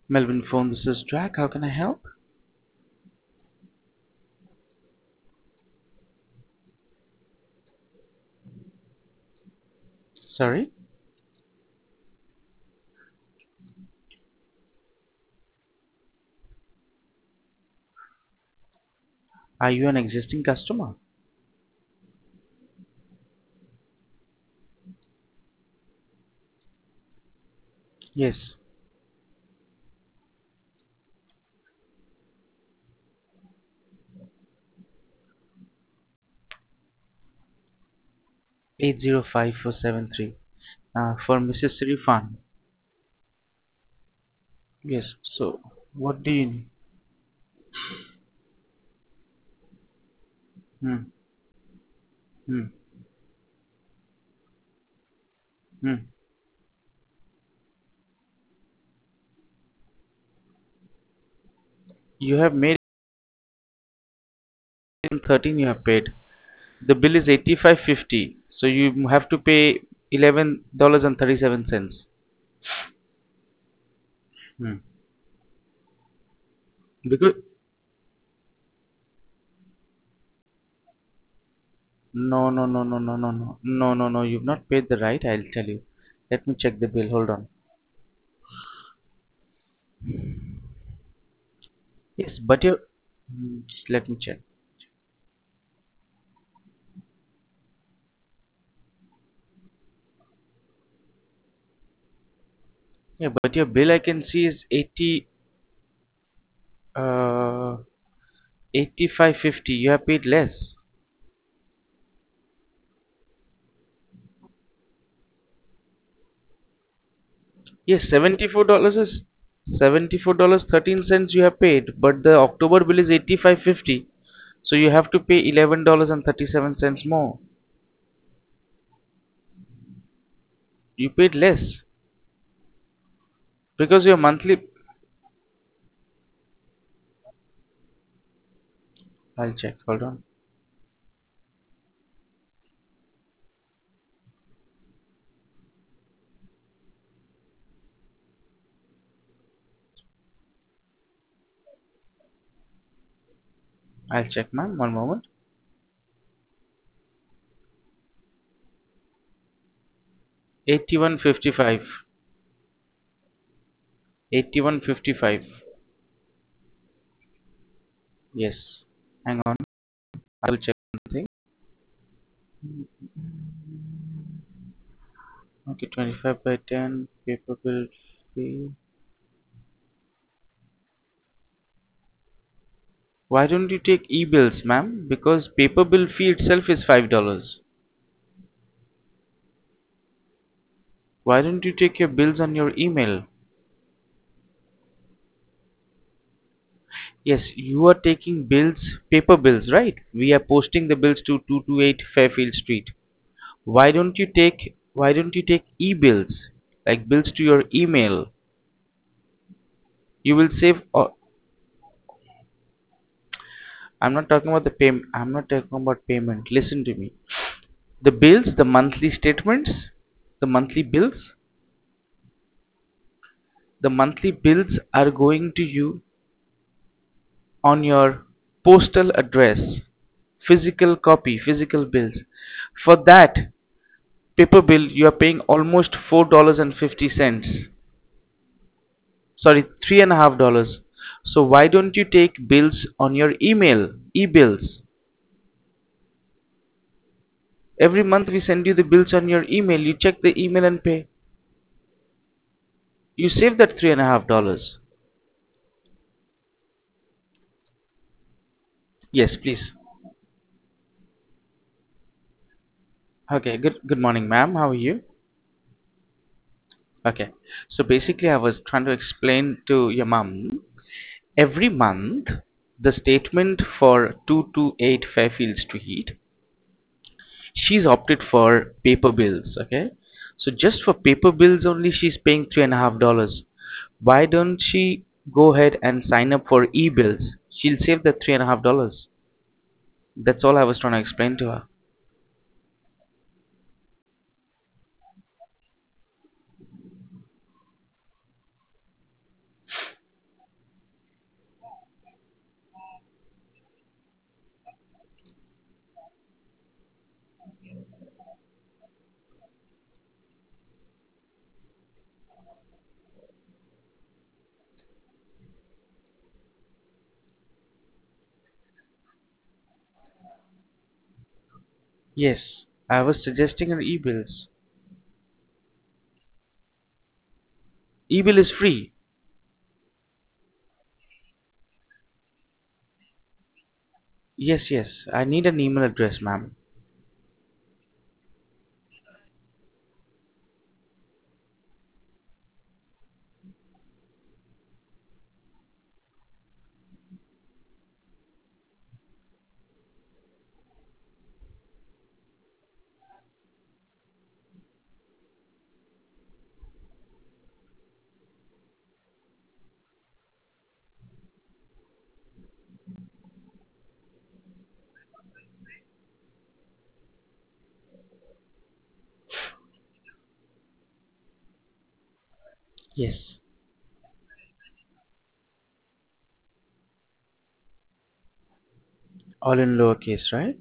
Melbourne phone, this is Jack. How can I help? Sorry? Are you an existing customer? Yes. 805,473. For Mrs. Sirifan. Yes. So, what do you need? Hmm. Hmm. Hmm. You have made it in 13 you have paid. The bill is 85.50. So you have to pay $11.37. Hmm. Because no. You've not paid the right. I'll tell you. Let me check the bill. Hold on. Yes, but you. Let me check. Yeah, but your bill I can see is uh 85.50. You have paid less. Yes, $74.13 you have paid, but the October bill is 85.50. So you have to pay $11.37 more. You paid less because your monthly. I'll check. Hold on. I'll check, ma'am. One moment. 81.55. 81.55. Yes. Hang on. I will check something. Okay, 25 by 10 paper bill fee. Why don't you take e-bills, ma'am? Because paper bill fee itself is $5. Why don't you take your bills on your email? Yes, you are taking bills, paper bills, right? We are posting the bills to 228 Fairfield Street. Why don't you take e-bills, like bills to your email? You will save. I'm not talking about the payment. I'm not talking about payment. Listen to me. The bills, the monthly statements, the monthly bills, the monthly bills are going to you on your postal address, physical copy, physical bills. For that paper bill, you are paying almost $4.50. Sorry, $3.50. So why don't you take bills on your email, e-bills? Every month we send you the bills on your email. You check the email and pay. You save that $3.50. Yes, please. Okay, good morning, ma'am. How are you? Okay. So basically I was trying to explain to your mom. Every month the statement for 228 Fairfield Street, she's opted for paper bills, okay? So just for paper bills only she's paying $3.50. Why don't she go ahead and sign up for e-bills? She'll save that $3.50. That's all I was trying to explain to her. Yes, I was suggesting an e-bills. E-bill is free. Yes, yes. I need an email address, ma'am. Yes. All in lowercase, right?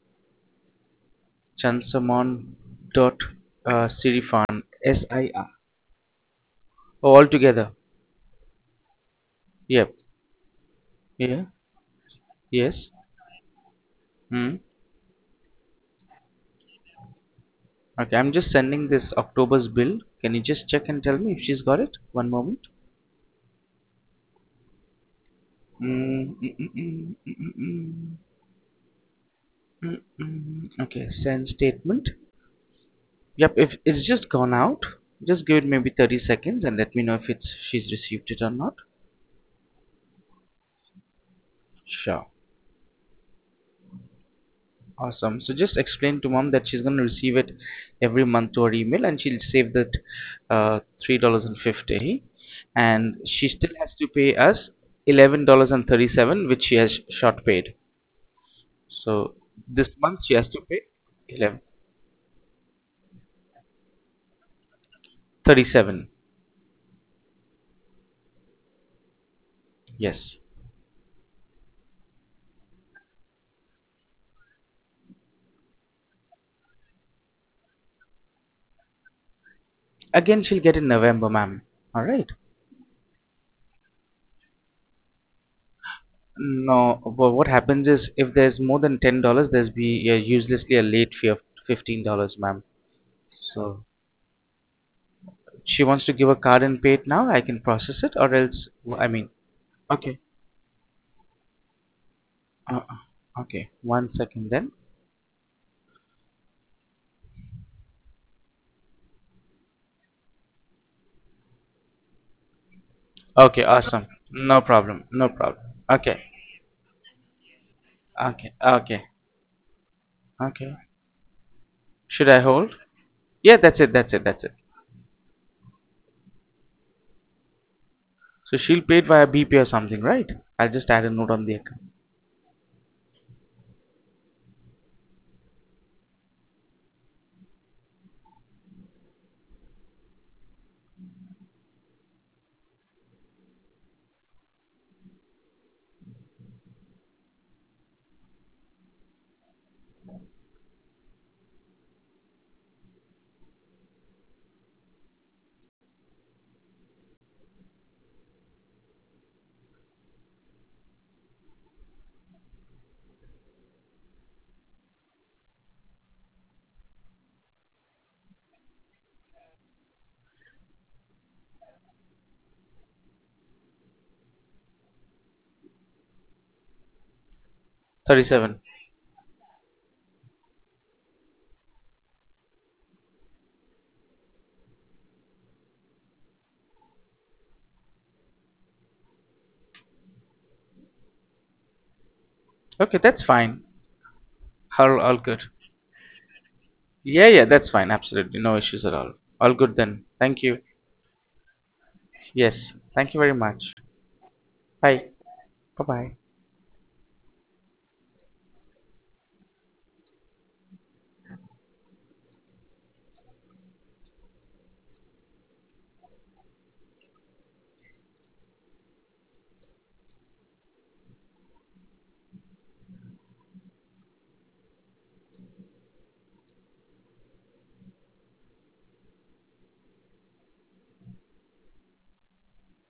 Chansamon dot Sirifan SIR. Oh, all together. Yep. Yeah. Yes. Hmm. Okay, I'm just sending this October's bill. Can you just check and tell me if she's got it? One moment. Okay, send statement. Yep, if it's just gone out, just give it maybe 30 seconds and let me know if it's she's received it or not. Sure. Awesome. So just explain to mom that she's gonna receive it every month to her email and she'll save that $3.50 and she still has to pay us $11.37 which she has short paid. So this month she has to pay 11 37. Yes. Again she'll get in November, ma'am. Alright. No, but what happens is if there's more than $10, there's be uselessly a late fee of $15, ma'am. So she wants to give a card and pay it now. I can process it, or else I mean, okay, okay. 1 second then. Okay, awesome. No problem. No problem. Okay, okay. Okay. Should I hold? Yeah, that's it. That's it. That's it. So she'll pay it via BP or something, right? I'll just add a note on the account. 37. Okay, that's fine. All good. Yeah, yeah, that's fine. Absolutely. No issues at all. All good then. Thank you. Yes. Thank you very much. Bye. Bye bye.